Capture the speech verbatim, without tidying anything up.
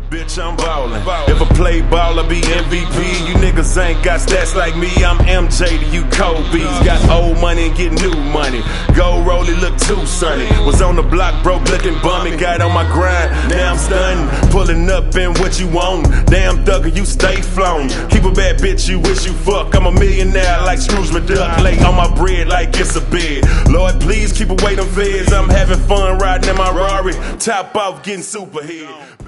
Bitch, I'm ballin'. If I play ball, I be M V P. You niggas ain't got stats like me. I'm M J to you Kobe's. Got old money and get new money. Gold rollie look too sunny. Was on the block, broke looking bummy. Got on my grind, now I'm stunning. Pulling up in what you want. Damn thugger, you stay flown. Keep a bad bitch, you wish you fuck. I'm a millionaire like Scrooge McDuck. Lay on my bread like it's a bed. Lord, please keep away them feds. I'm having fun riding in my Rari. Top off, getting super head.